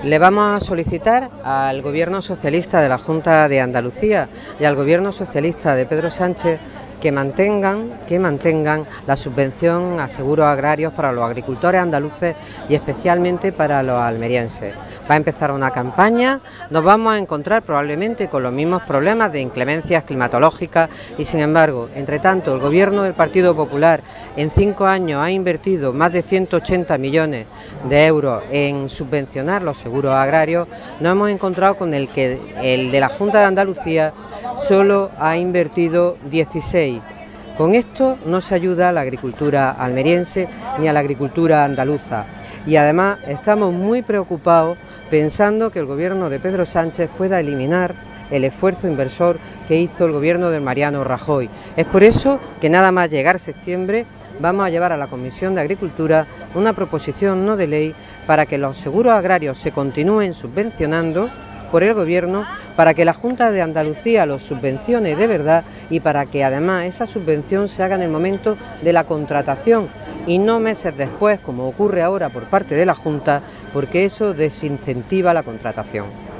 Le vamos a solicitar al Gobierno socialista de la Junta de Andalucía y al Gobierno socialista de Pedro Sánchez que mantengan la subvención a seguros agrarios para los agricultores andaluces y especialmente para los almerienses. Va a empezar una campaña, nos vamos a encontrar probablemente con los mismos problemas de inclemencias climatológicas y sin embargo, entre tanto, el Gobierno del Partido Popular en 5 años ha invertido más de 180 millones de euros en subvencionar los seguros agrarios. Nos hemos encontrado con el de la Junta de Andalucía solo ha invertido 16. Con esto no se ayuda a la agricultura almeriense ni a la agricultura andaluza y además estamos muy preocupados pensando que el gobierno de Pedro Sánchez pueda eliminar el esfuerzo inversor que hizo el gobierno de Mariano Rajoy. Es por eso que nada más llegar septiembre vamos a llevar a la Comisión de Agricultura una proposición no de ley para que los seguros agrarios se continúen subvencionando por el Gobierno, para que la Junta de Andalucía los subvencione de verdad y para que además esa subvención se haga en el momento de la contratación y no meses después, como ocurre ahora por parte de la Junta, porque eso desincentiva la contratación.